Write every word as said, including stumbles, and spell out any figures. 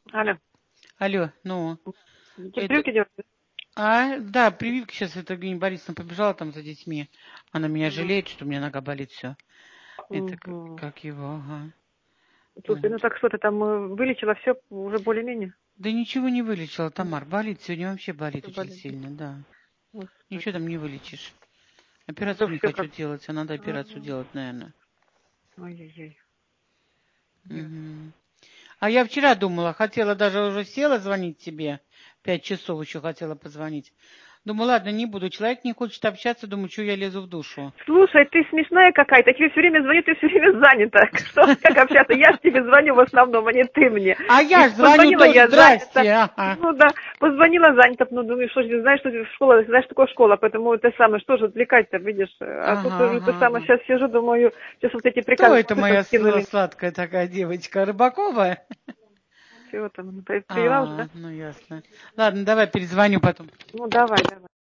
Алло. Алло, ну, Тебе это... прививки делать? А, да, прививки сейчас, это Евгения Борисовна побежала там за детьми. Она меня Угу. жалеет, что у меня нога болит все. Это как, Угу. как его, ага. Слушай, ну Вот. так что ты там э, вылечила все уже более-менее? Да ничего не вылечила, М, Тамар. Болит сегодня вообще болит всё очень болит, да? сильно, да. Ничего Господи. там не вылечишь. А то Операцию не все хочу как... делать, а надо А, операцию делать, наверное. ой-ой-ой. Ясно. Мгм. А я вчера думала, хотела даже уже села звонить тебе. Пять часов еще хотела позвонить. Думаю, ладно, не буду. Человек не хочет общаться, думаю, что я лезу в душу. Слушай, ты смешная какая-то, тебе все время звоню, ты все время занята. Что, как общаться? Я ж тебе звоню в основном, а не ты мне. А И я ж звоню позвонила тоже. я занята. Здрасте. Ага. Ну да, позвонила занята, ну думаю, что ж, знаешь, что школа, знаешь, что такое школа, поэтому это самое, что же отвлекать-то, видишь? А тут Ага, уже ты ага, самое, ага. сейчас сижу, думаю, сейчас вот эти Кто приказы это слышно моя сла- скинули. сладкая такая девочка? Рыбакова? Чего там, при- привела уже, да? А, ну ясно. Ладно, давай перезвоню потом. Ну давай, давай.